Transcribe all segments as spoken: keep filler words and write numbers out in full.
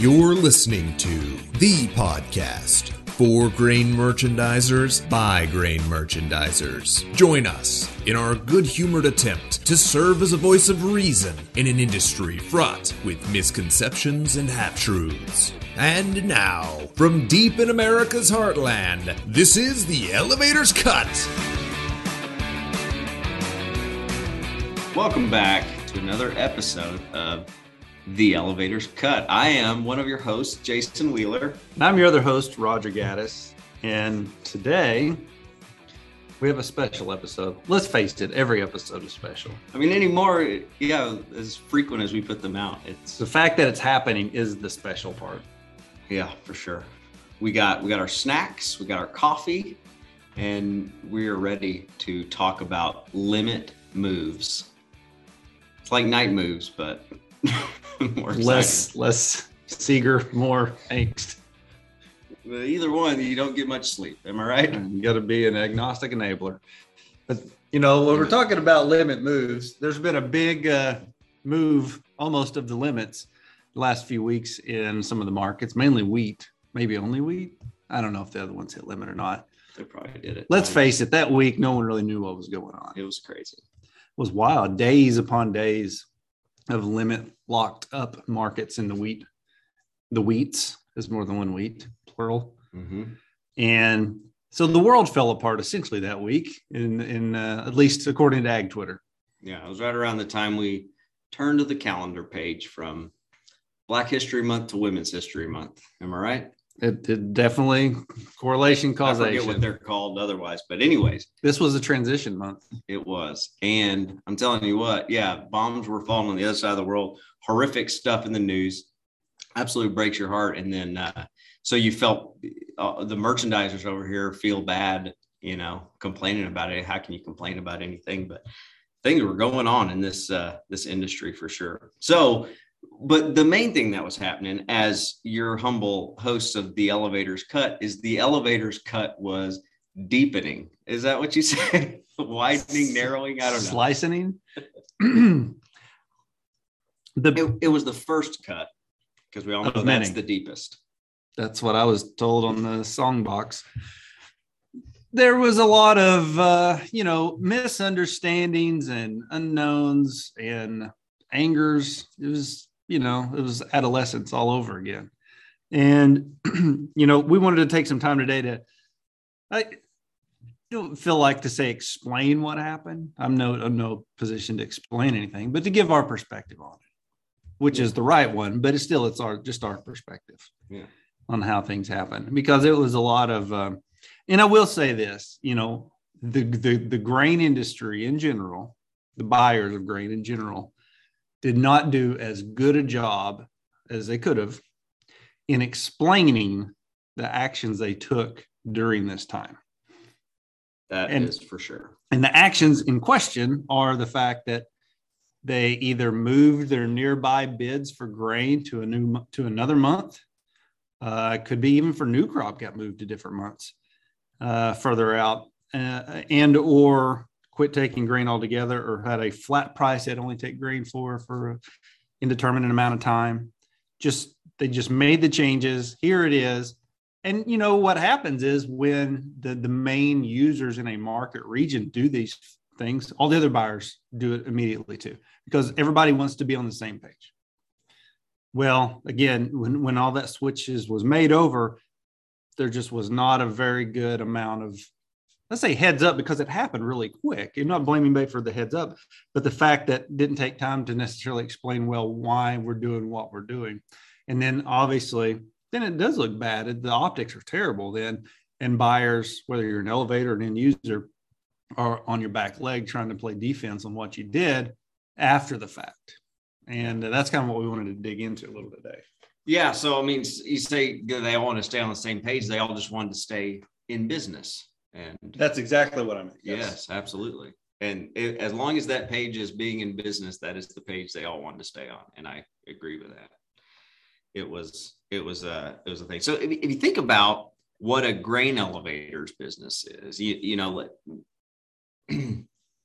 You're listening to The Podcast. For grain merchandisers, by grain merchandisers. Join us in our good-humored attempt to serve as a voice of reason in an industry fraught with misconceptions and half-truths. And now, from deep in America's heartland, this is The Elevator's Cut. Welcome back to another episode of The Elevator's Cut. I am one of your hosts, Jason Wheeler. And I'm your other host, Roger Gaddis. And today we have a special episode. Let's face it, every episode is special. I mean, anymore, yeah, as frequent as we put them out. It's the fact that it's happening is the special part. Yeah, for sure. We got we got our snacks, we got our coffee, and we are ready to talk about limit moves. It's like night moves, but more less less Seeger, more angst. Either one, you don't get much sleep. Am I right? You got to be an agnostic enabler. But you know, when we're talking about limit moves, there's been a big uh, move, almost of the limits, the last few weeks in some of the markets, mainly wheat, maybe only wheat. I don't know if the other ones hit limit or not. They probably did it. Let's face it, that week, no one really knew what was going on. It was crazy. It was wild. Days upon days of limit locked up markets in the wheat. The wheats is more than one wheat, plural. Mm-hmm. And so the world fell apart essentially that week, in, in uh, at least according to Ag Twitter. Yeah, it was right around the time we turned to the calendar page from Black History Month to Women's History Month. Am I right? It, it definitely correlation causation. I forget what they're called otherwise, but anyways, this was a transition month. It was, and I'm telling you what, yeah, bombs were falling on the other side of the world. Horrific stuff in the news, absolutely breaks your heart. And then, uh, so you felt uh, the merchandisers over here feel bad, you know, complaining about it. How can you complain about anything? But things were going on in this uh, this industry for sure. So. But the main thing that was happening, as your humble hosts of The Elevator's Cut, is the elevator's cut was deepening. Is that what you said? Widening, narrowing? I don't know. Slicing? the it, it was the first cut, because we all know that's many. the deepest. That's what I was told on the song box. There was a lot of, uh, you know, misunderstandings and unknowns and angers. It was, you know, it was adolescence all over again. And, you know, we wanted to take some time today to, I don't feel like to say explain what happened. I'm no, I'm no position to explain anything, but to give our perspective on it, which is the right one, but it's still, it's our, just our perspective yeah. on how things happen, because it was a lot of, um, and I will say this, you know, the, the, the grain industry in general, the buyers of grain in general, did not do as good a job as they could have in explaining the actions they took during this time. That and, is for sure. And the actions in question are the fact that they either moved their nearby bids for grain to a new to another month. Uh, it could be even for new crop got moved to different months uh, further out, uh, and or quit taking grain altogether, or had a flat price they'd only take grain for for an indeterminate amount of time. Just they just made the changes. Here it is. And you know what happens is when the, the main users in a market region do these things, all the other buyers do it immediately too, because everybody wants to be on the same page. Well, again, when, when all that switches was made over, there just was not a very good amount of, let's say, heads up, because it happened really quick. You're not blaming anybody for the heads up, but the fact that it didn't take time to necessarily explain well why we're doing what we're doing. And then obviously, then it does look bad. The optics are terrible then. And buyers, whether you're an elevator or an end user, are on your back leg trying to play defense on what you did after the fact. And that's kind of what we wanted to dig into a little today. Yeah. So, I mean, you say they all want to stay on the same page. They all just wanted to stay in business. And that's exactly what I meant. Yes, yes absolutely. And it, as long as that page is being in business, that is the page they all wanted to stay on. And I agree with that. It was, it was a, it was a thing. So if, if you think about what a grain elevator's business is, you, you know,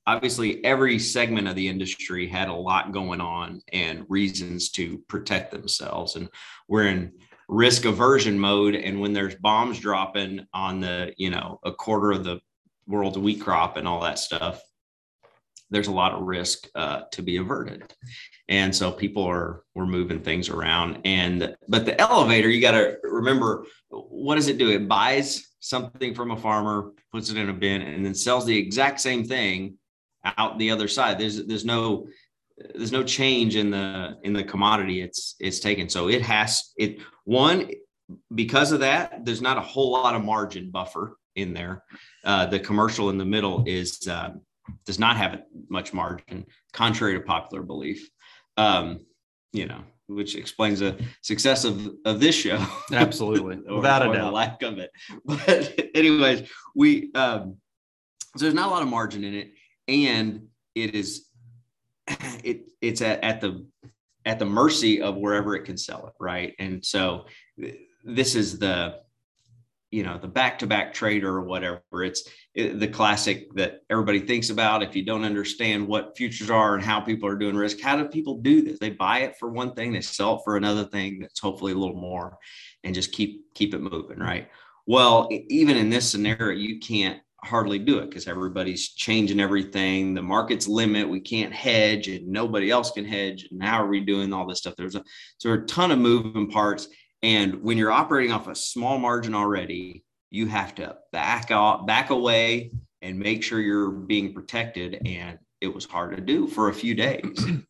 obviously every segment of the industry had a lot going on and reasons to protect themselves. And we're in risk aversion mode. And when there's bombs dropping on the, you know, a quarter of the world's wheat crop and all that stuff, there's a lot of risk uh, to be averted. And so people are, we're moving things around. And, but the elevator, you got to remember, what does it do? It buys something from a farmer, puts it in a bin, and then sells the exact same thing out the other side. There's, there's no, there's no change in the, in the commodity it's, it's taken. So it has, it, one, because of that, there's not a whole lot of margin buffer in there. Uh, the commercial in the middle is, um, does not have much margin, contrary to popular belief, um, you know, which explains the success of, of this show. Absolutely. or, Without or a doubt. The lack of it. But anyways, we, um, so there's not a lot of margin in it. And it is, it it's at, at the, at the mercy of wherever it can sell it. Right. And so this is the, you know, the back-to-back trader or whatever. It's it, the classic that everybody thinks about. If you don't understand what futures are and how people are doing risk, how do people do this? They buy it for one thing, they sell it for another thing that's hopefully a little more, and just keep, keep it moving. Right. Well, even in this scenario, you can't hardly do it because everybody's changing everything. The market's limit, we can't hedge and nobody else can hedge. And how are we doing all this stuff? There's a, so a ton of moving parts. And when you're operating off a small margin already, you have to back out, back away and make sure you're being protected. And it was hard to do for a few days.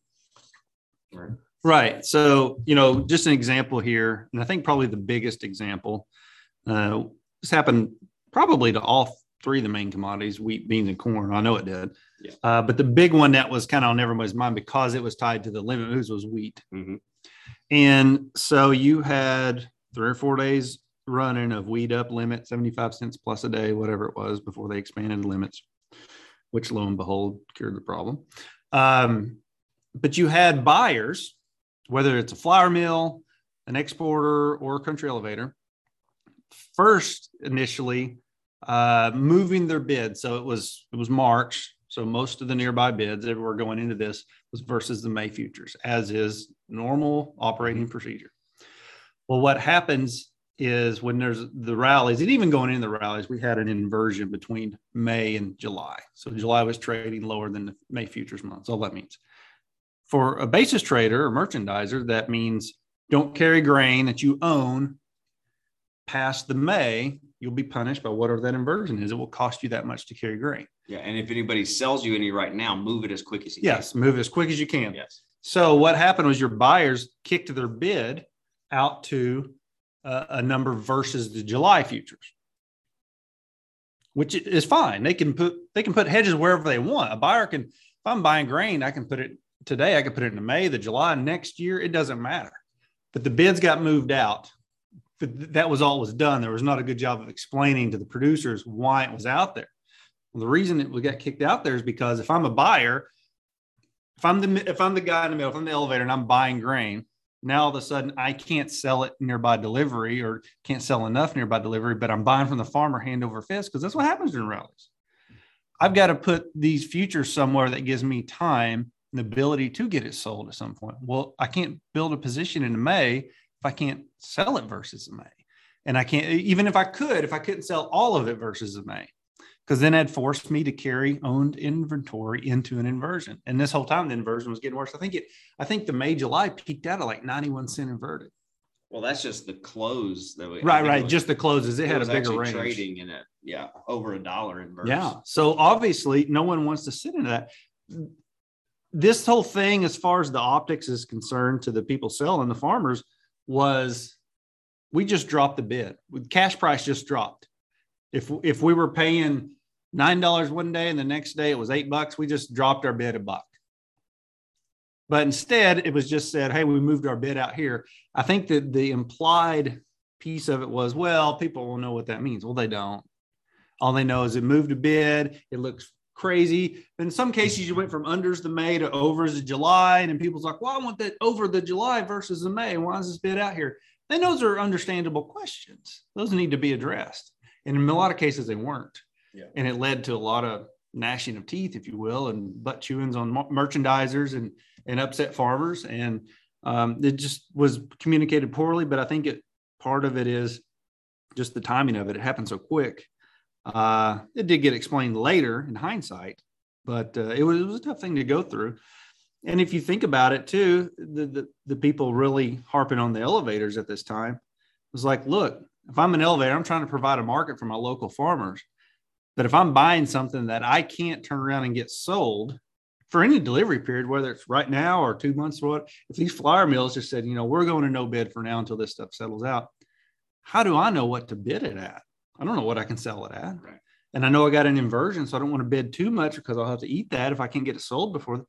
Right. Right. So, you know, just an example here, and I think probably the biggest example, uh, this happened probably to all three of the main commodities, wheat, beans, and corn. I know it did. Yeah. Uh, but the big one that was kind of on everybody's mind because it was tied to the limit moves was wheat. Mm-hmm. And so you had three or four days running of wheat up limit, seventy-five cents plus a day, whatever it was, before they expanded limits, which lo and behold cured the problem. Um, but you had buyers, whether it's a flour mill, an exporter, or a country elevator, first initially uh, moving their bid. So it was, it was March. So most of the nearby bids that were going into this was versus the May futures, as is normal operating procedure. Well, what happens is when there's the rallies, and even going into the rallies, we had an inversion between May and July. So July was trading lower than the May futures month. That's all that means. For a basis trader or merchandiser, that means don't carry grain that you own past the May. You'll be punished by whatever that inversion is. It will cost you that much to carry grain. Yeah. And if anybody sells you any right now, move it as quick as you yes, can. Yes, move as quick as you can. Yes. So what happened was your buyers kicked their bid out to uh, a number versus the July futures, which is fine. They can put they can put hedges wherever they want. A buyer can, if I'm buying grain, I can put it today. I can put it into May, the July, next year. It doesn't matter. But the bids got moved out. But that was all was done. There was not a good job of explaining to the producers why it was out there. Well, the reason it got kicked out there is because if I'm a buyer, if I'm the if I'm the guy in the middle, if I'm the elevator and I'm buying grain, now all of a sudden I can't sell it nearby delivery or can't sell enough nearby delivery, but I'm buying from the farmer hand over fist because that's what happens during rallies. I've got to put these futures somewhere that gives me time and the ability to get it sold at some point. Well, I can't build a position in May if I can't sell it versus May. And I can't, even if I could, if I couldn't sell all of it versus May, because then it'd force me to carry owned inventory into an inversion. And this whole time, the inversion was getting worse. I think it, I think the May, July peaked out at like ninety-one cent inverted. Well, that's just the close. That we, right, right. Was, just the closes. It, it had a bigger range. Trading in it. Yeah. Over a dollar inverse. Yeah. So obviously no one wants to sit into that. This whole thing, as far as the optics is concerned to the people selling, the farmers, was we just dropped the bid. Cash price just dropped. If if we were paying nine dollars one day and the next day it was eight bucks, we just dropped our bid a buck. But instead, it was just said, hey, we moved our bid out here. I think that the implied piece of it was, well, people will know what that means. Well, they don't. All they know is it moved a bid. It looks crazy. In some cases, you went from unders the May to overs the July, and then people's like, well, I want that over the July versus the May. Why is this bid out here? And those are understandable questions. Those need to be addressed. And in a lot of cases, they weren't. Yeah. And it led to a lot of gnashing of teeth, if you will, and butt chewings on merchandisers and, and upset farmers. And um, it just was communicated poorly, but I think it, part of it is just the timing of it. It happened so quick. Uh, it did get explained later in hindsight, but uh, it, was, it was a tough thing to go through. And if you think about it too, the, the, the people really harping on the elevators at this time was like, look, if I'm an elevator, I'm trying to provide a market for my local farmers. But if I'm buying something that I can't turn around and get sold for any delivery period, whether it's right now or two months or what, if these flour mills just said, you know, we're going to no bid for now until this stuff settles out, how do I know what to bid it at? I don't know what I can sell it at. Right. And I know I got an inversion, so I don't want to bid too much because I'll have to eat that if I can't get it sold before.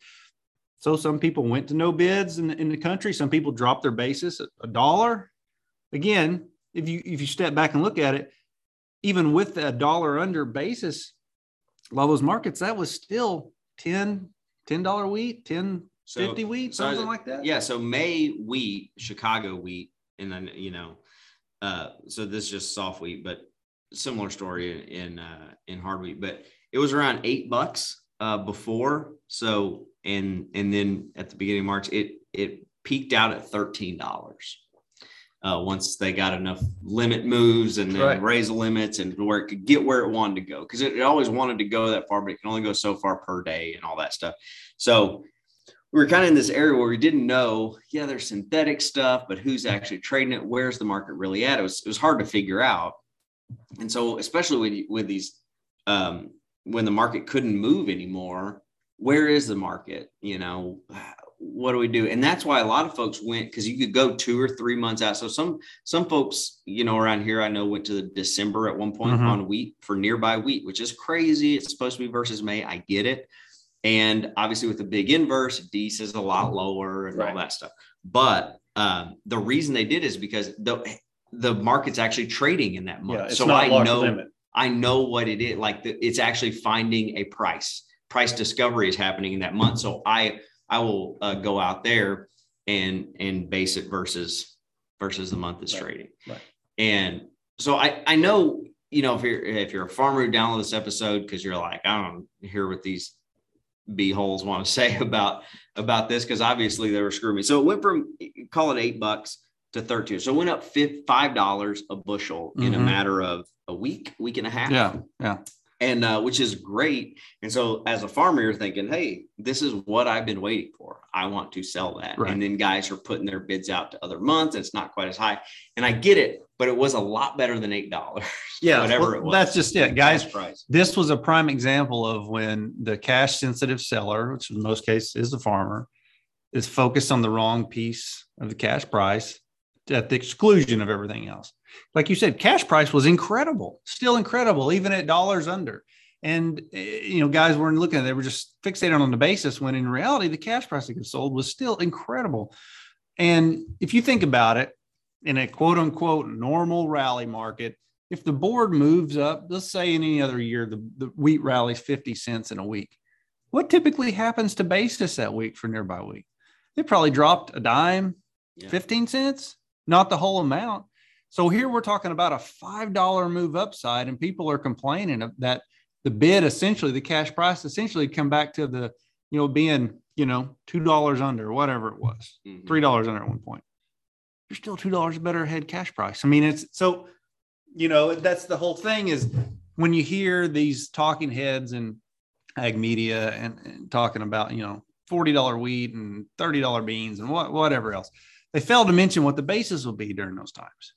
So some people went to no bids in, in the country. Some people dropped their basis at a dollar. Again, if you if you step back and look at it, even with a dollar under basis, a lot of those markets, that was still ten dollars wheat, ten fifty so, wheat, so something like that. Yeah. So May wheat, Chicago wheat, and then, you know, uh, so this is just soft wheat, but similar story in, in, uh, in hard wheat, but it was around eight bucks uh, before. So, and, and then at the beginning of March, it, it peaked out at thirteen dollars. Uh, once they got enough limit moves and then Right. raise the limits and where it could get where it wanted to go. Cause it, it always wanted to go that far, but it can only go so far per day and all that stuff. So we were kind of in this area where we didn't know, yeah, there's synthetic stuff, but who's actually trading it? Where's the market really at? It was, it was hard to figure out. And so, especially with, with these, um, when the market couldn't move anymore, where is the market? You know, what do we do? And that's why a lot of folks went, because you could go two or three months out. So some some folks, you know, around here, I know went to the December at one point mm-hmm. on wheat for nearby wheat, which is crazy. It's supposed to be versus May. I get it. And obviously with the big inverse, D C is a lot lower and right. all that stuff. But um, the reason they did is because the the market's actually trading in that month. Yeah, so I know limit. I know what it is. Like the, it's actually finding a price. Price discovery is happening in that month. So I I will uh, go out there and and base it versus versus the month is right. trading. Right. And so I I know, you know, if you're if you're a farmer who download this episode because you're like, I don't hear what these b-holes want to say about about this, because obviously they were screwing me. So it went from, call it eight bucks to thirteen. So it went up five dollars a bushel mm-hmm. in a matter of a week, week and a half. Yeah. Yeah. And uh, which is great. And so as a farmer, you're thinking, hey, this is what I've been waiting for. I want to sell that. Right. And then guys are putting their bids out to other months. It's not quite as high. And I get it, but it was a lot better than eight dollars. Yeah. Whatever well, it was. That's just it, guys. Price. This was a prime example of when the cash sensitive seller, which in most cases is the farmer, is focused on the wrong piece of the cash price at the exclusion of everything else. Like you said, cash price was incredible, still incredible, even at dollars under. And, you know, guys weren't looking at it. They were just fixated on the basis when in reality, the cash price that gets sold was still incredible. And if you think about it, in a quote unquote normal rally market, if the board moves up, let's say in any other year, the, the wheat rallies fifty cents in a week. What typically happens to basis that week for nearby wheat? They probably dropped a dime, yeah. fifteen cents, not the whole amount. So here we're talking about a five dollars move upside, and people are complaining that the bid, essentially the cash price, essentially come back to the, you know, being, you know, two dollars under, whatever it was, mm-hmm. three dollars under at one point. You're still two dollars better ahead cash price. I mean, it's so, you know, that's the whole thing is when you hear these talking heads and ag media and, and talking about, you know, forty dollars wheat and thirty dollars beans and what, whatever else, they fail to mention what the basis will be during those times.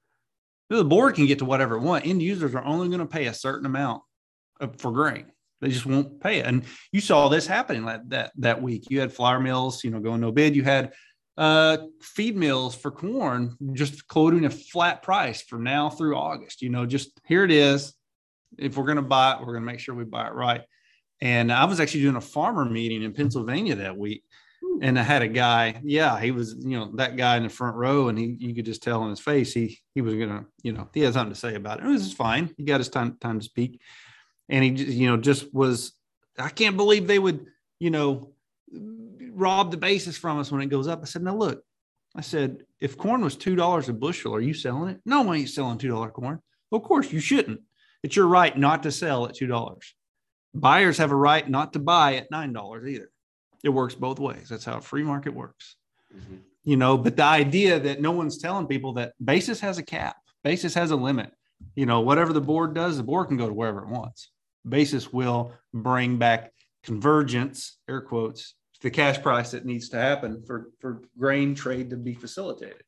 The board can get to whatever it wants. End users are only going to pay a certain amount for grain. They just won't pay it. And you saw this happening that, that, that week. You had flour mills, you know, going no bid. You had uh, feed mills for corn just quoting a flat price from now through August. You know, just here it is. If we're going to buy it, we're going to make sure we buy it right. And I was actually doing a farmer meeting in Pennsylvania that week. And I had a guy, yeah, he was, you know, that guy in the front row, and he, you could just tell on his face, he, he was going to, you know, he had something to say about it. It was fine. He got his time, time to speak. And he, you know, just was, I can't believe they would, you know, rob the basis from us when it goes up. I said, no, look, I said, if corn was two dollars a bushel, are you selling it? No, I ain't selling two dollars corn. Well, of course you shouldn't. It's your right not to sell at two dollars. buyers have a right not to buy at nine dollars either. It works both ways. That's how a free market works. Mm-hmm. You know, but the idea that no one's telling people that basis has a cap, basis has a limit. You know, whatever the board does, the board can go to wherever it wants. Basis will bring back convergence, air quotes, to the cash price that needs to happen for, for grain trade to be facilitated.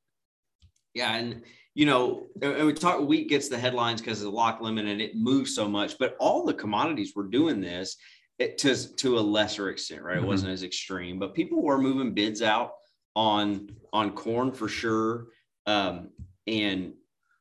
Yeah. And, you know, and we talk, wheat gets the headlines because of the lock limit and it moves so much, but all the commodities were doing this it, to, to a lesser extent, right? It mm-hmm. wasn't as extreme, but people were moving bids out on, on corn for sure. Um, and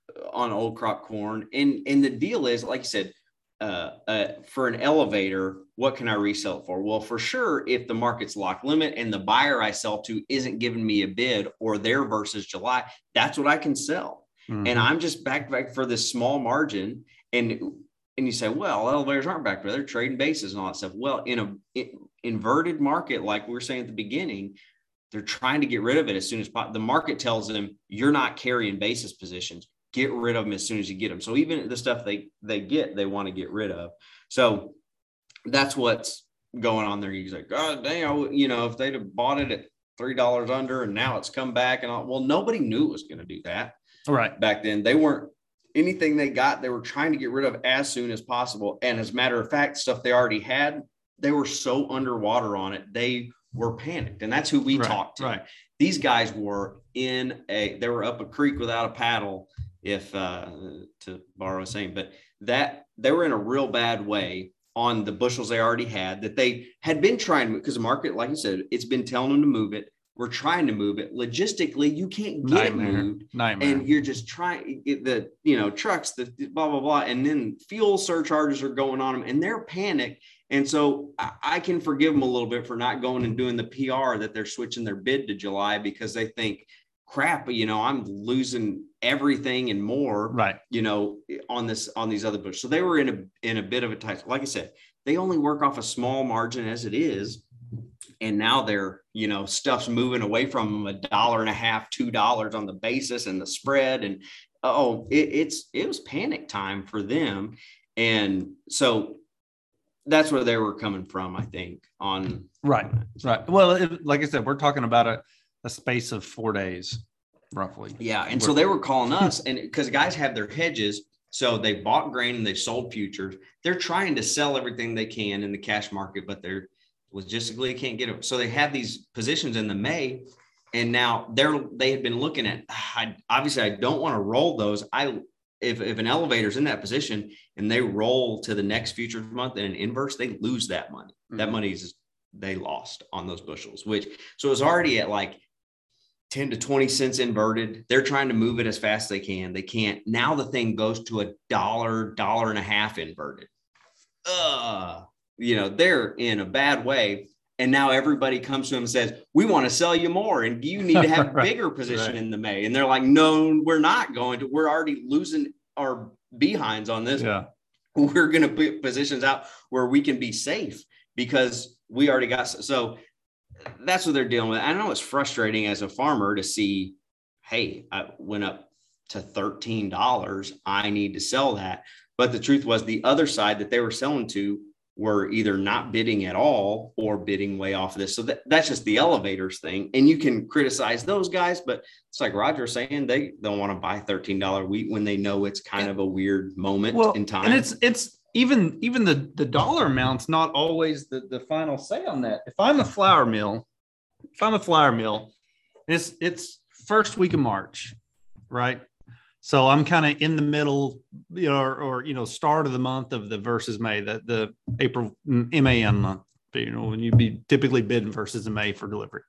on old crop corn. And, and the deal is, like you said, uh, uh, for an elevator, what can I resell it for? Well, for sure, if the market's lock limit and the buyer I sell to isn't giving me a bid or their versus July, that's what I can sell. Mm-hmm. And I'm just back back for this small margin. And, and you say, well, elevators aren't back there. They're trading bases and all that stuff. Well, in a in, inverted market, like we were saying at the beginning, they're trying to get rid of it as soon as possible. The market tells them you're not carrying basis positions. Get rid of them as soon as you get them. So even the stuff they, they get, they want to get rid of. So that's what's going on there. He's like, God damn, you know, if they'd have bought it at three dollars under and now it's come back and all, well, nobody knew it was going to do that. Right. Back then they weren't anything they got, they were trying to get rid of as soon as possible. And as a matter of fact, stuff they already had, they were so underwater on it. They were panicked. And that's who we right, talked to. Right. These guys were in a, they were up a creek without a paddle, if uh, to borrow a saying, but that they were in a real bad way on the bushels they already had that they had been trying to move, because the market, like you said, it's been telling them to move it. We're trying to move it. Logistically, you can't get Nightmare. it moved. Nightmare. And you're just trying the, you know, trucks, the blah, blah, blah. And then fuel surcharges are going on them and they're panicked. And so I, I can forgive them a little bit for not going and doing the P R that they're switching their bid to July because they think, crap, you know, I'm losing everything and more, right? You know, on this, on these other books. So they were in a, in a bit of a tight, like I said, they only work off a small margin as it is. And now they're, you know, stuff's moving away from them a dollar and a half, two dollars on the basis and the spread. And oh, it, it's, it was panic time for them. And so that's where they were coming from, I think, on. Right. Right. Well, it, like I said, we're talking about a, a space of four days, roughly. Yeah. And so they were calling us, and because guys have their hedges, so they bought grain and they sold futures. They're trying to sell everything they can in the cash market, but they're logistically can't get it. So they had these positions in the May, and now they're they had been looking at. I, obviously, I don't want to roll those. I if if an elevator's in that position and they roll to the next futures month in an inverse, they lose that money. Mm-hmm. That money is they lost on those bushels, which so it was already at like ten to twenty cents inverted. They're trying to move it as fast as they can. They can't. Now the thing goes to a dollar, dollar and a half inverted. Uh, you know, they're in a bad way. And now everybody comes to them and says, we want to sell you more. And you need to have a right. bigger position right. in the May. And they're like, no, we're not going to. We're already losing our behinds on this. Yeah. We're going to put positions out where we can be safe because we already got. So that's what they're dealing with. I know it's frustrating as a farmer to see, hey, I went up to thirteen dollars. I need to sell that. But the truth was the other side that they were selling to were either not bidding at all or bidding way off of this. So that, that's just the elevators thing. And you can criticize those guys, but it's like Roger saying, they don't want to buy thirteen dollars wheat when they know it's kind of a weird moment well, in time. And it's, it's even, even the, the dollar amount's not always the, the final say on that. If I'm a flour mill, if I'm a flour mill, it's, it's first week of March, right? So I'm kind of in the middle, you know, or, or, you know, start of the month of the versus May, the, the April M A N month, you know, when you'd be typically bidding versus the May for delivery.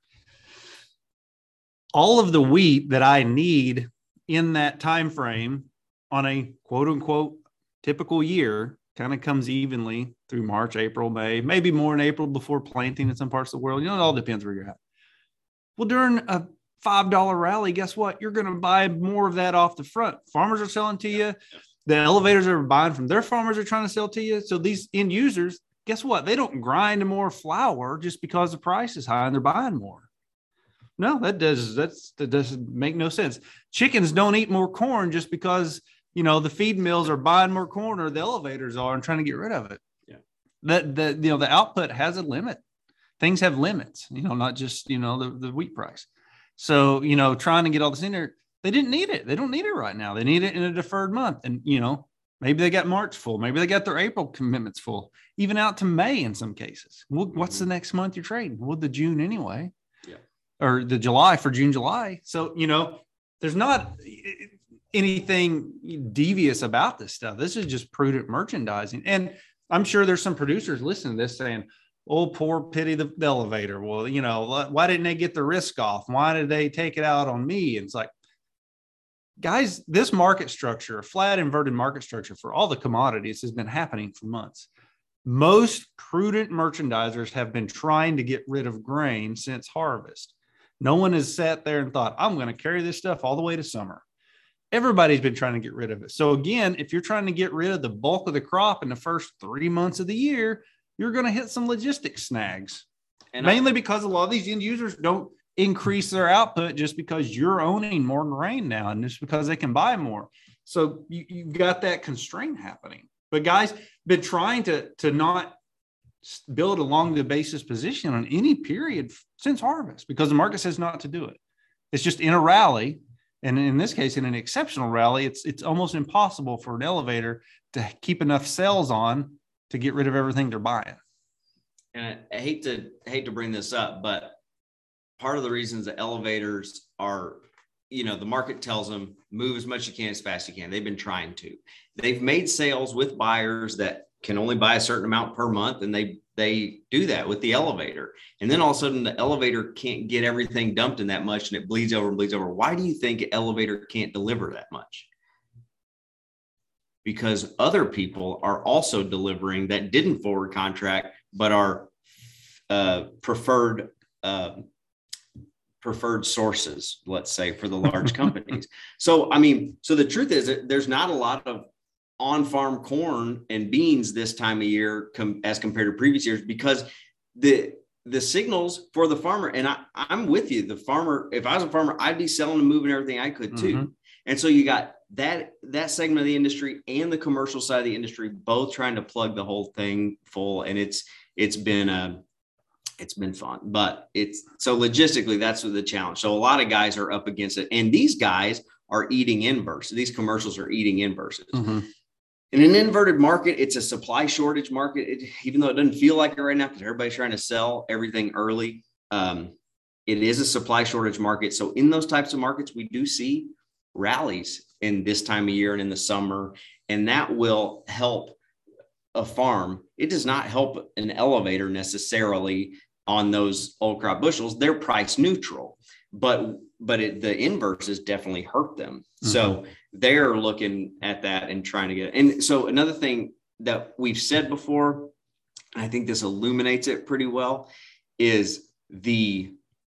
All of the wheat that I need in that time frame on a quote unquote typical year kind of comes evenly through March, April, May, maybe more in April before planting in some parts of the world. You know, it all depends where you're at. Well, during a five dollar rally, guess what? You're going to buy more of that off the front. Farmers are selling to you. The elevators are buying from their farmers are trying to sell to you. So these end users, guess what? They don't grind more flour just because the price is high and they're buying more. No, that does, that's, that doesn't make no sense. Chickens don't eat more corn just because, you know, the feed mills are buying more corn or the elevators are and trying to get rid of it. Yeah. that the you know the output has a limit. Things have limits, you know, not just you know the, the wheat price. So you know, trying to get all this in there, they didn't need it. They don't need it right now. They need it in a deferred month, and you know, maybe they got March full, maybe they got their April commitments full, even out to May in some cases. Well, what's the next month you're trading? Well, the June anyway, yeah, or the July for June, July. So you know, there's not anything devious about this stuff. This is just prudent merchandising. And I'm sure there's some producers listening to this saying, oh, poor pity the elevator. Well, you know, why didn't they get the risk off? Why did they take it out on me? And it's like, guys, this market structure, a flat inverted market structure for all the commodities has been happening for months. Most prudent merchandisers have been trying to get rid of grain since harvest. No one has sat there and thought, I'm going to carry this stuff all the way to summer. Everybody's been trying to get rid of it. So again, if you're trying to get rid of the bulk of the crop in the first three months of the year, you're going to hit some logistics snags. And mainly I, because a lot of these end users don't increase their output just because you're owning more grain now and just because they can buy more. So you, you've got that constraint happening. But guys, been trying to, to not build along the basis position on any period since harvest because the market says not to do it. It's just in a rally. And in this case, in an exceptional rally, it's it's almost impossible for an elevator to keep enough sales on to get rid of everything they're buying. And I, I hate to hate to bring this up, but part of the reasons that elevators are, you know, the market tells them move as much as you can, as fast as you can. They've been trying to. They've made sales with buyers that can only buy a certain amount per month, and they they do that with the elevator. And then all of a sudden the elevator can't get everything dumped in that much and it bleeds over and bleeds over. Why do you think an elevator can't deliver that much? Because other people are also delivering that didn't forward contract, but are uh, preferred uh, preferred sources, let's say, for the large companies. So, I mean, so the truth is that there's not a lot of on-farm corn and beans this time of year com- as compared to previous years because the the signals for the farmer, and I, I'm with you, the farmer, if I was a farmer, I'd be selling and moving everything I could too. Mm-hmm. And so you got that that segment of the industry and the commercial side of the industry both trying to plug the whole thing full, and it's it's been a it's been fun, but it's so logistically that's the challenge. So a lot of guys are up against it, and these guys are eating inverse. These commercials are eating inverses. Mm-hmm. In an inverted market, it's a supply shortage market, it, even though it doesn't feel like it right now because everybody's trying to sell everything early. Um, it is a supply shortage market. So in those types of markets, we do see rallies in this time of year and in the summer, and that will help a farm. It does not help an elevator necessarily on those old crop bushels. They're price neutral, but but it, the inverses definitely hurt them. Mm-hmm. So they're looking at that and trying to get, and so another thing that we've said before, and I think this illuminates it pretty well, is the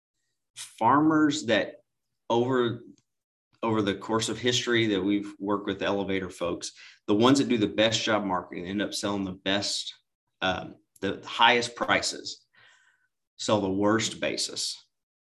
farmers that over, over the course of history that we've worked with elevator folks, the ones that do the best job marketing end up selling the best, um, the highest prices, sell the worst basis.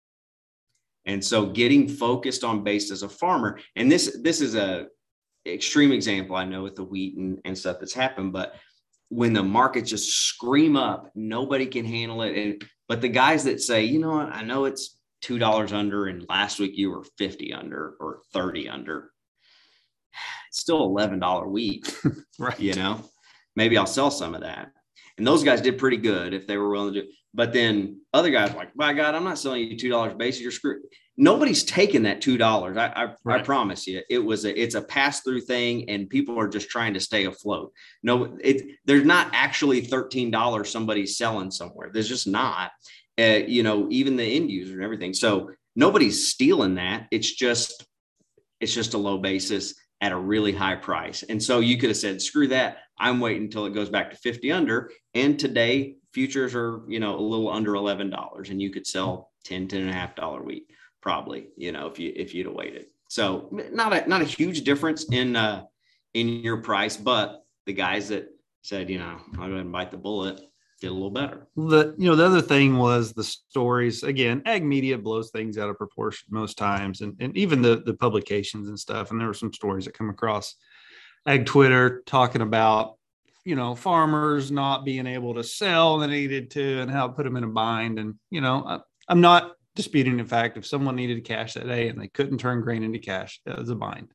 And so getting focused on base as a farmer, and this this is a extreme example, I know, with the wheat and, and stuff that's happened, but when the markets just scream up, nobody can handle it. And but the guys that say, you know what, I know it's two dollars under, and last week you were fifty under or thirty under, it's still eleven dollars wheat, right? You know, maybe I'll sell some of that. And those guys did pretty good if they were willing to do. But then other guys were like, by God, I'm not selling you two dollars basis. You're screwed. Nobody's taking that two dollars. I, I, right. I promise you, it was a, it's a pass through thing, and people are just trying to stay afloat. No, it, there's not actually thirteen dollars somebody's selling somewhere. There's just not, uh, you know, even the end user and everything. So nobody's stealing that. It's just, it's just a low basis at a really high price. And so you could have said, screw that. I'm waiting until it goes back to fifty under. And today futures are, you know, a little under eleven dollars, and you could sell ten, ten and a half dollar wheat probably, you know, if you, if you'd have waited. So not a, not a huge difference in, uh, in your price, but the guys that said, you know, I'll go ahead and bite the bullet, did a little better. The, you know, the other thing was the stories. Again, ag media blows things out of proportion most times, and, and even the, the publications and stuff. And there were some stories that come across ag Twitter talking about, you know, farmers not being able to sell they needed to and how it put them in a bind. And, you know, I, I'm not disputing the fact if someone needed cash that day and they couldn't turn grain into cash, that was a bind.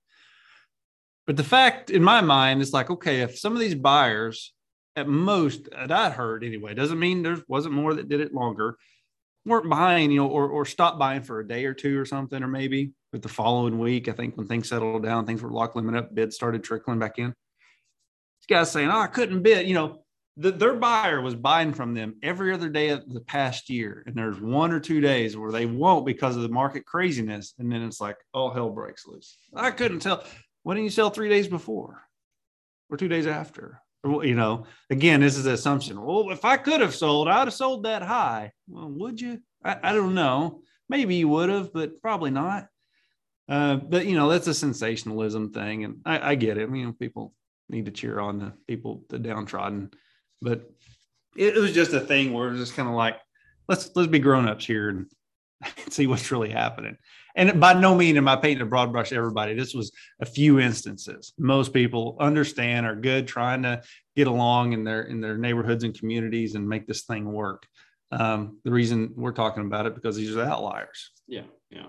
But the fact in my mind is like, okay, if some of these buyers at most that I heard anyway, doesn't mean there wasn't more that did it longer, weren't buying, you know, or, or stopped buying for a day or two or something, or maybe with the following week, I think when things settled down, things were lock limit up, bids started trickling back in. These guys saying, oh, I couldn't bid, you know, the, their buyer was buying from them every other day of the past year. And there's one or two days where they won't because of the market craziness. And then it's like, all hell breaks loose. I couldn't tell. Why didn't you sell three days before or two days after? Or, you know, again, this is an assumption. Well, if I could have sold, I'd have sold that high. Well, would you? I, I don't know. Maybe you would have, but probably not. Uh, but, you know, that's a sensationalism thing. And I, I get it. I mean, you know, people need to cheer on the people, the downtrodden. But it, it was just a thing where it's just kind of like, let's let's be grown-ups here and see what's really happening. And by no means am I painting a broad brush to everybody. This was a few instances. Most people understand, are good, trying to get along in their in their neighborhoods and communities and make this thing work. Um, the reason we're talking about it because these are the outliers. Yeah, yeah.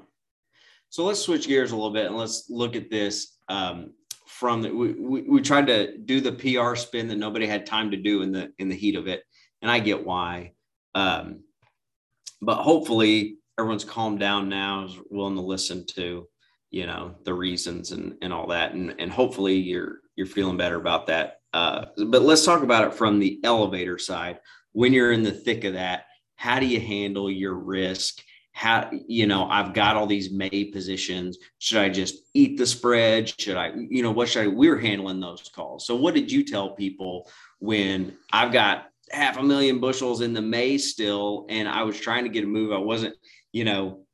So let's switch gears a little bit and let's look at this um, from the, we, we we tried to do the P R spin that nobody had time to do in the in the heat of it, and I get why. Um, but hopefully everyone's calmed down now, is willing to listen to, you know, the reasons and, and all that. And, and hopefully you're, you're feeling better about that. Uh, but let's talk about it from the elevator side. When you're in the thick of that, how do you handle your risk? How, you know, I've got all these May positions. Should I just eat the spread? Should I, you know, what should I, we're handling those calls. So what did you tell people when I've got half a million bushels in the May still, and I was trying to get a move? I wasn't, you know,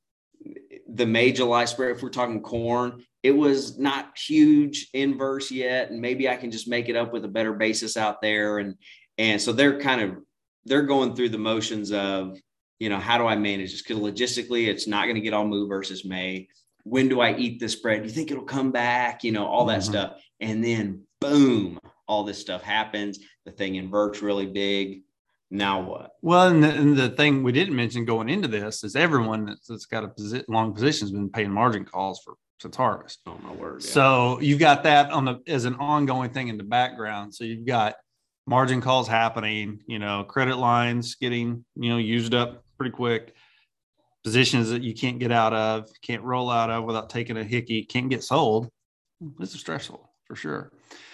the May, July spread, if we're talking corn, it was not huge inverse yet. And maybe I can just make it up with a better basis out there. And, and so they're kind of, they're going through the motions of, you know, how do I manage this? Because logistically, it's not going to get all move versus May. When do I eat the spread? Do you think it'll come back? You know, all that mm-hmm. stuff. And then boom, all this stuff happens. The thing inverts really big. Now what? Well, and the, and the thing we didn't mention going into this is everyone that's, that's got a posi- long position has been paying margin calls for since harvest. Oh my word! Yeah. So you've got that on the as an ongoing thing in the background. So you've got margin calls happening. You know, credit lines getting you know used up pretty quick. Positions that you can't get out of, can't roll out of without taking a hickey, can't get sold. This is stressful for sure.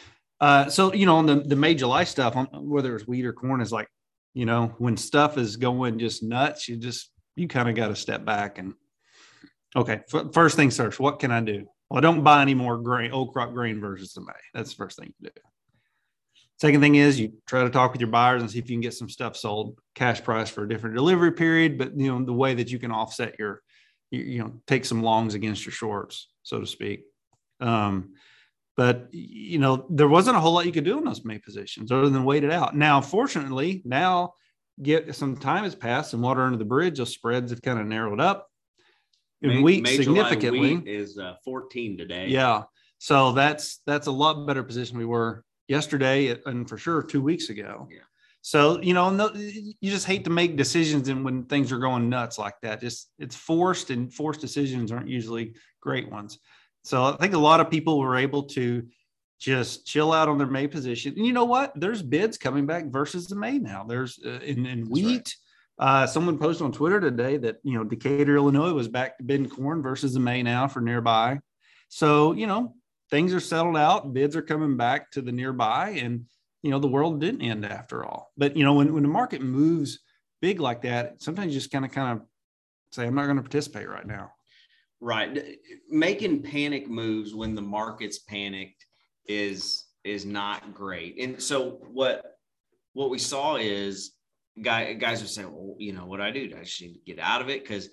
Uh, so you know, on the the May July stuff, on, whether it's wheat or corn, is like. You know, when stuff is going just nuts, you just, you kind of got to step back and, okay, f- first things first, what can I do? Well, don't buy any more grain, old crop grain versus the May. That's the first thing you do. Second thing is you try to talk with your buyers and see if you can get some stuff sold cash price for a different delivery period, but, you know, the way that you can offset your, you, you know, take some longs against your shorts, so to speak. Um, But, you know, there wasn't a whole lot you could do in those May positions other than wait it out. Now, fortunately, now get some time has passed and water under the bridge. Those spreads have kind of narrowed up. In May, wheat, May, significantly. Wheat is uh, fourteen today. Yeah. So that's that's a lot better position we were yesterday and for sure two weeks ago. Yeah. So, you know, no, you just hate to make decisions and when things are going nuts like that. Just it's forced, and forced decisions aren't usually great ones. So I think a lot of people were able to just chill out on their May position. And you know what? There's bids coming back versus the May now. There's uh, in, in wheat. Right. Uh, someone posted on Twitter today that, you know, Decatur, Illinois was back to bidding corn versus the May now for nearby. So, you know, things are settled out. Bids are coming back to the nearby. And, you know, the world didn't end after all. But, you know, when, when the market moves big like that, sometimes you just kind of kind of say, I'm not going to participate right now. Right. Making panic moves when the market's panicked is is not great. And so what what we saw is guy, guys are saying, well, you know, what do I do? Do I just need to get out of it? Because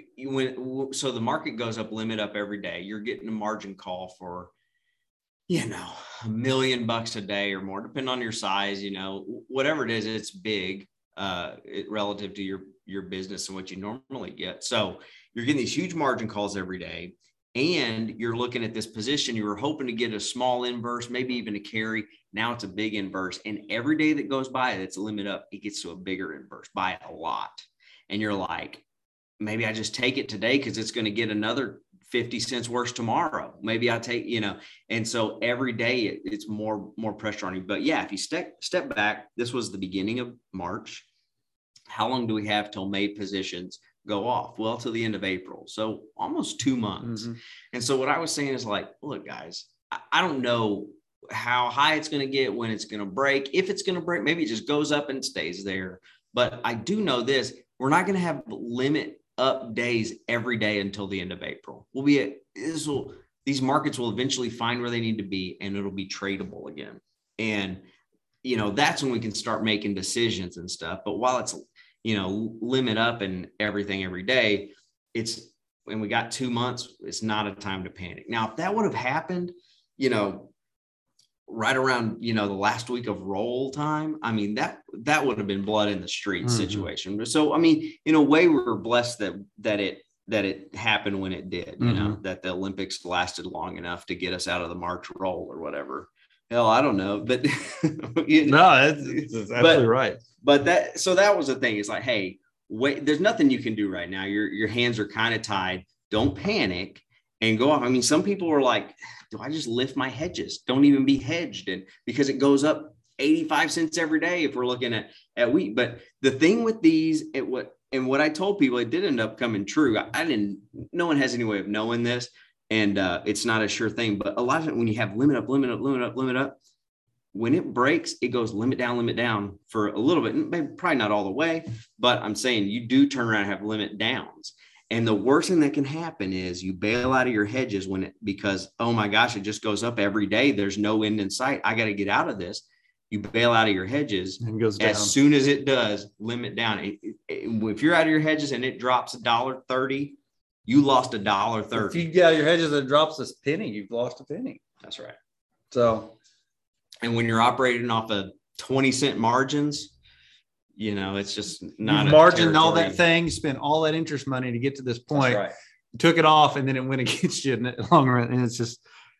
when so the market goes up, limit up every day. You're getting a margin call for, you know, a million bucks a day or more, depending on your size, you know, whatever it is, it's big uh, it, relative to your your business and what you normally get. So you're getting these huge margin calls every day. And you're looking at this position, you were hoping to get a small inverse, maybe even a carry. Now it's a big inverse. And every day that goes by, that's a limit up, it gets to a bigger inverse by a lot. And you're like, maybe I just take it today because it's going to get another fifty cents worse tomorrow. Maybe I take, you know, and so every day it, it's more, more pressure on you. But yeah, if you step, step back, this was the beginning of March. How long do we have till May positions go off? Well, to the end of April. So almost two months. Mm-hmm. And so what I was saying is like, look, guys, I, I don't know how high it's going to get, when it's going to break. If it's going to break, maybe it just goes up and stays there. But I do know this, we're not going to have limit up days every day until the end of April. We'll be at, this will, these markets will eventually find where they need to be, and it'll be tradable again. And, you know, that's when we can start making decisions and stuff. But while it's, you know, limit up and everything every day, it's, when we got two months, it's not a time to panic. Now, if that would have happened, you know, right around, you know, the last week of roll time, I mean, that, that would have been blood in the street mm-hmm. situation. So, I mean, in a way, we were blessed that, that it, that it happened when it did, you mm-hmm. know, that the Olympics lasted long enough to get us out of the March roll or whatever. Hell, I don't know, but you know, no, that's, that's absolutely but, right. But that, so that was the thing. It's like, hey, wait, there's nothing you can do right now. Your, your hands are kind of tied. Don't panic and go off. I mean, some people are like, do I just lift my hedges? Don't even be hedged. And because it goes up eighty-five cents every day if we're looking at, at wheat. But the thing with these, it what, and what I told people, it did end up coming true. I, I didn't, no one has any way of knowing this. And uh, it's not a sure thing, but a lot of it, when you have limit up, limit up, limit up, limit up, when it breaks, it goes limit down, limit down for a little bit, maybe probably not all the way, but I'm saying you do turn around and have limit downs. And the worst thing that can happen is you bail out of your hedges when it, because, oh my gosh, it just goes up every day. There's no end in sight. I got to get out of this. You bail out of your hedges and goes down. As soon as it does, limit down. It, it, if you're out of your hedges and it drops a dollar thirty, you lost a dollar thirty. If you get out of your hedges and it drops a penny, you've lost a penny. That's right. So, and when you're operating off of twenty cent margins, you know, it's just not you margined all that thing, spent all that interest money to get to this point, right. took it off, and then it went against you in the long run. And it's just,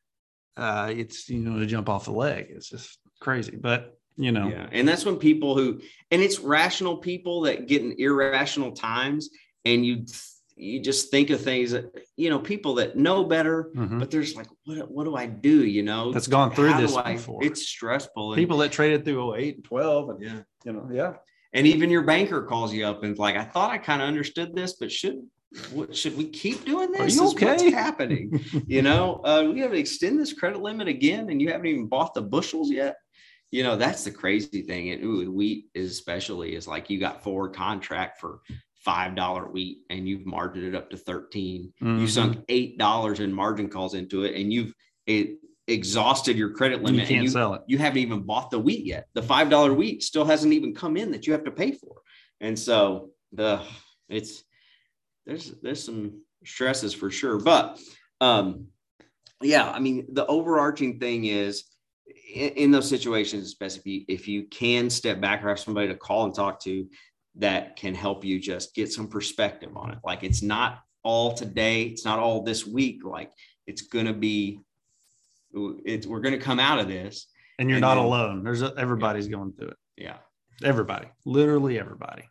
uh, it's, you know, to jump off the leg. It's just crazy, but you know, yeah. And that's when people who, and it's rational people that get in irrational times, and you, you just think of things that, you know, people that know better, mm-hmm. but there's like, what, what do I do? You know, that's gone through How this I, before. It's stressful. And, people that traded through oh eight and twelve and, yeah, you know, yeah. And even your banker calls you up and like, I thought I kind of understood this, but should, what, should we keep doing this? Are you okay? What's happening? You know, uh, we have to extend this credit limit again, and you haven't even bought the bushels yet. You know, that's the crazy thing. And ooh, wheat is especially is like, you got forward contract for five dollars wheat and you've margined it up to thirteen. Mm-hmm. You sunk eight dollars in margin calls into it, and you've it exhausted your credit limit. You can't and you, sell it. You haven't even bought the wheat yet. The five dollars wheat still hasn't even come in that you have to pay for. And so the it's there's there's some stresses for sure. But um, yeah, I mean, the overarching thing is in, in those situations, especially if you can step back or have somebody to call and talk to that can help you just get some perspective on it. Like, it's not all today. It's not all this week. Like, it's going to be, it's, we're going to come out of this. And you're and not then, alone. There's a, everybody's yeah. going through it. Yeah. Everybody, literally everybody.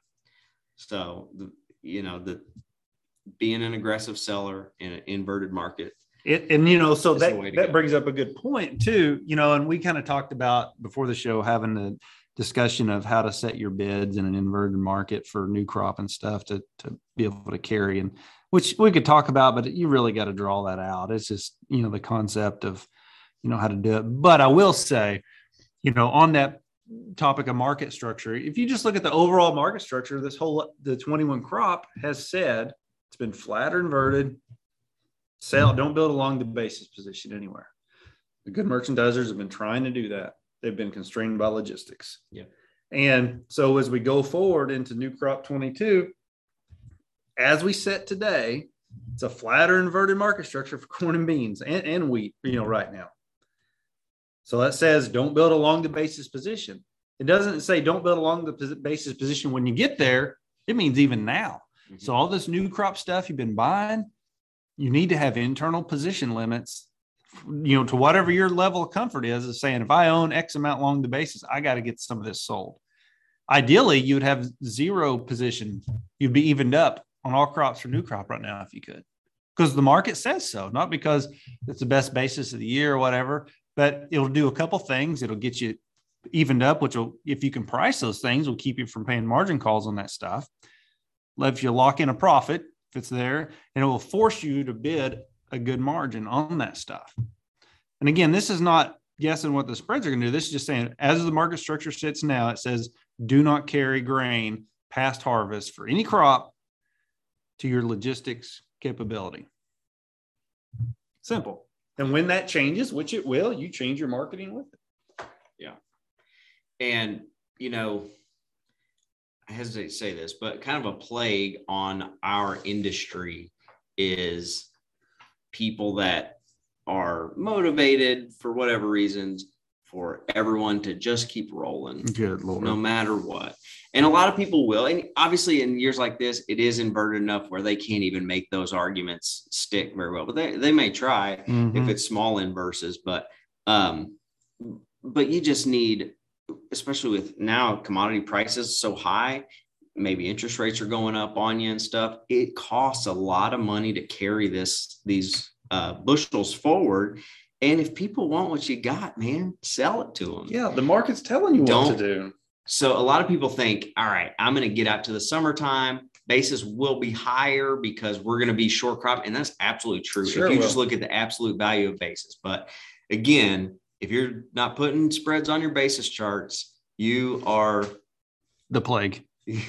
So, the, you know, the being an aggressive seller in an inverted market. It, and, you know, so that, that go. brings up a good point too, you know, and we kind of talked about before the show, having the discussion of how to set your bids in an inverted market for new crop and stuff to, to be able to carry, and which we could talk about, but you really got to draw that out. It's just, you know, the concept of, you know, how to do it. But I will say, you know, on that topic of market structure, if you just look at the overall market structure, this whole, the twenty-one crop has said it's been flat or inverted. Sell, don't build along the basis position anywhere. The good merchandisers have been trying to do that. They've been constrained by logistics. Yeah. And so as we go forward into new crop twenty-two, as we set today, it's a flatter inverted market structure for corn and beans and, and wheat, you know, right now. So that says don't build along the basis position. It doesn't say don't build along the basis position when you get there. It means even now. Mm-hmm. So all this new crop stuff you've been buying, you need to have internal position limits, you know, to whatever your level of comfort is, is saying, if I own X amount along the basis, I got to get some of this sold. Ideally, you would have zero position. You'd be evened up on all crops for new crop right now if you could, because the market says so, not because it's the best basis of the year or whatever, but it'll do a couple things. It'll get you evened up, which will, if you can price those things, will keep you from paying margin calls on that stuff. Let you lock in a profit if it's there, and it will force you to bid a good margin on that stuff. And again, this is not guessing what the spreads are going to do. This is just saying, as the market structure sits now, it says, do not carry grain past harvest for any crop to your logistics capability. Simple. And when that changes, which it will, you change your marketing with it. Yeah. And, you know, I hesitate to say this, but kind of a plague on our industry is people that are motivated for whatever reasons for everyone to just keep rolling. Good Lord. No matter what. And a lot of people will. And obviously in years like this, it is inverted enough where they can't even make those arguments stick very well, but they, they may try mm-hmm. if it's small inverses, but, um, but you just need, especially with now commodity prices so high, maybe interest rates are going up on you and stuff. It costs a lot of money to carry this, these uh, bushels forward. And if people want what you got, man, sell it to them. Yeah, the market's telling you Don't, what to do. So a lot of people think, all right, I'm going to get out to the summertime. Basis will be higher because we're going to be short crop. And that's absolutely true. Sure if you will. just look at the absolute value of basis. But again, if you're not putting spreads on your basis charts, you are the plague.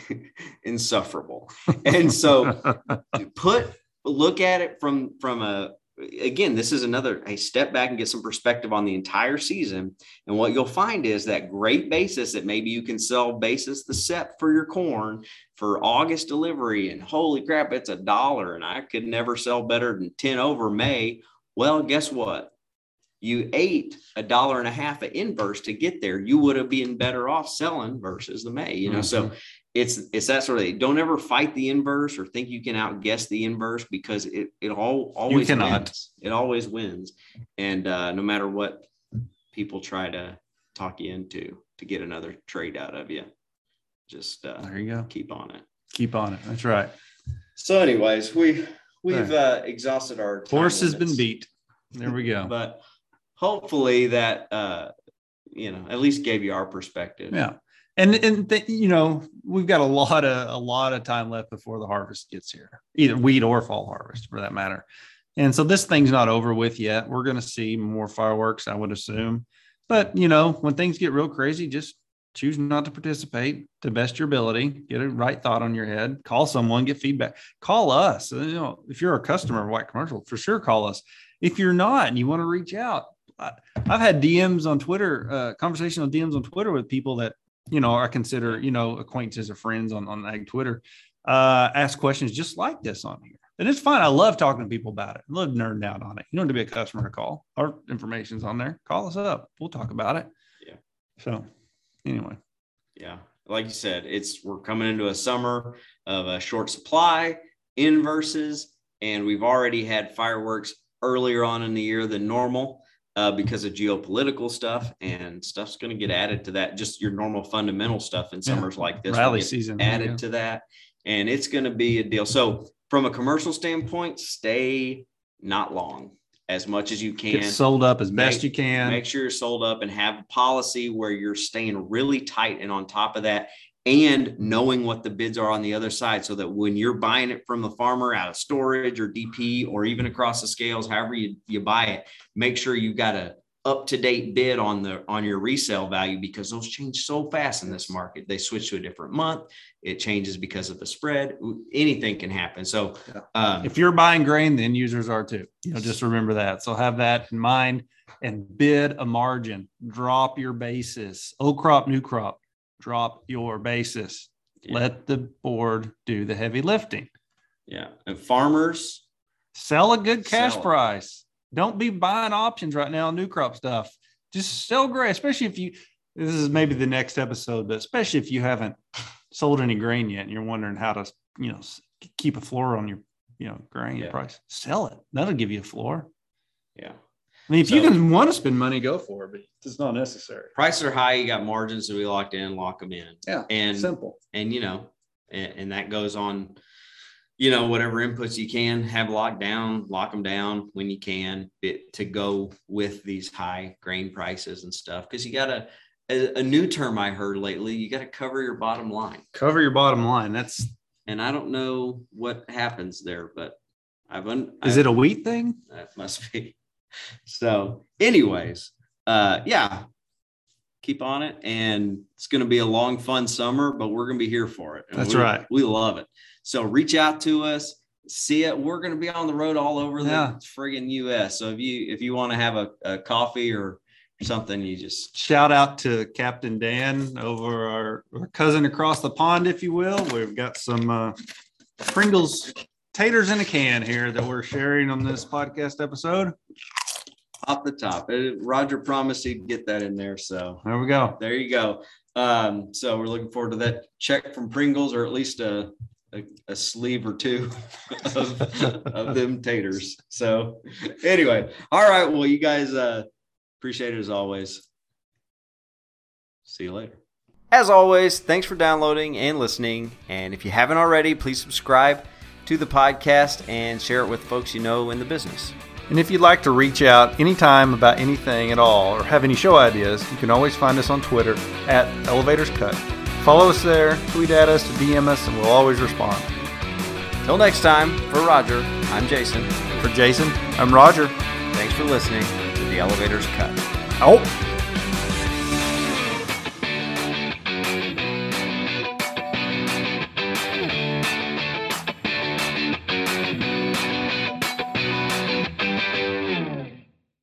Insufferable. And so put, look at it from, from a, again, this is another, hey, step back and get some perspective on the entire season. And what you'll find is that great basis that maybe you can sell basis the set for your corn for August delivery. And holy crap, it's a dollar. And I could never sell better than ten over May. Well, guess what? You ate a dollar and a half of inverse to get there. You would have been better off selling versus the May, you know? Mm-hmm. So it's, it's that sort of, don't ever fight the inverse or think you can outguess the inverse, because it, it all always you cannot. wins. It always wins. And uh, no matter what people try to talk you into to get another trade out of you, just uh, there you go. Keep on it. Keep on it. That's right. So anyways, we, we've uh, exhausted our time horse has limits. been beat. There we go. But hopefully that, uh, you know, at least gave you our perspective. Yeah. And, and th- you know, we've got a lot of, a lot of time left before the harvest gets here, either wheat or fall harvest for that matter. And so this thing's not over with yet. We're going to see more fireworks, I would assume. But, you know, when things get real crazy, just choose not to participate to the best of your ability. Get a right thought on your head. Call someone, get feedback. Call us. You know, if you're a customer of White Commercial, for sure, call us. If you're not and you want to reach out, I, I've had D Ms on Twitter, uh, conversational D Ms on Twitter with people that, you know, I consider, you know, acquaintances or friends on, on ag Twitter, uh, ask questions just like this on here. And it's fine. I love talking to people about it. I love nerding out on it. You don't have to be a customer to call. Our information's on there. Call us up. We'll talk about it. Yeah. So anyway. Yeah. Like you said, it's, we're coming into a summer of a short supply, inverses, and we've already had fireworks earlier on in the year than normal. Uh, because of geopolitical stuff, and stuff's going to get added to that. Just your normal fundamental stuff in summers yeah. like this, rally season added to that, and it's going to be a deal. So from a commercial standpoint, stay not long, as much as you can. Get sold up as best make, you can. Make sure you're sold up and have a policy where you're staying really tight and on top of that, and knowing what the bids are on the other side, so that when you're buying it from the farmer out of storage or D P or even across the scales, however you, you buy it, make sure you got a up-to-date bid on the on your resale value, because those change so fast in this market. They switch to a different month. It changes because of the spread. Anything can happen. So um, if you're buying grain, the end users are too. You know, just remember that. So have that in mind and bid a margin. Drop your basis. Old crop, new crop. Drop your basis. Yeah. Let the board do the heavy lifting. Yeah. And farmers, sell a good cash price. Don't be buying options right now on new crop stuff. Just sell grain, especially if you, this is maybe the next episode, but especially if you haven't sold any grain yet and you're wondering how to, you know, keep a floor on your, you know, grain Yeah. price. Sell it. That'll give you a floor. Yeah. I mean, if So- you can want to spend money, go for it, but it's not necessary. Prices are high. You got margins to be locked in, lock them in. Yeah. And Simple. and you know, and, and that goes on, you know, whatever inputs you can have locked down, lock them down when you can it, to go with these high grain prices and stuff. Because you got to, a, a new term I heard lately, you got to cover your bottom line. Cover your bottom line. That's And I don't know what happens there, but I've un, is I've, it a wheat thing? That must be. So, anyways, uh, yeah, keep on it, and it's going to be a long, fun summer, but we're going to be here for it. And That's we, right. We love it. So, reach out to us. See it. We're going to be on the road all over the Yeah. friggin' U S. So, if you if you want to have a, a coffee or something, you just Shout out to Captain Dan over our, our cousin across the pond, if you will. We've got some uh, Pringles taters in a can here that we're sharing on this podcast episode. off the top. It, Roger promised he'd get that in there, so. There we go. There you go. Um, so we're looking forward to that check from Pringles, or at least a a, a sleeve or two of, of them taters. So anyway, all right. Well, you guys uh, appreciate it as always. See you later. As always, thanks for downloading and listening. And if you haven't already, please subscribe to the podcast and share it with folks you know in the business. And if you'd like to reach out anytime about anything at all or have any show ideas, you can always find us on Twitter at Elevators Cut. Follow us there, tweet at us, D M us, and we'll always respond. Till next time, for Roger, I'm Jason. For Jason, I'm Roger. Thanks for listening to the Elevators Cut. Oh.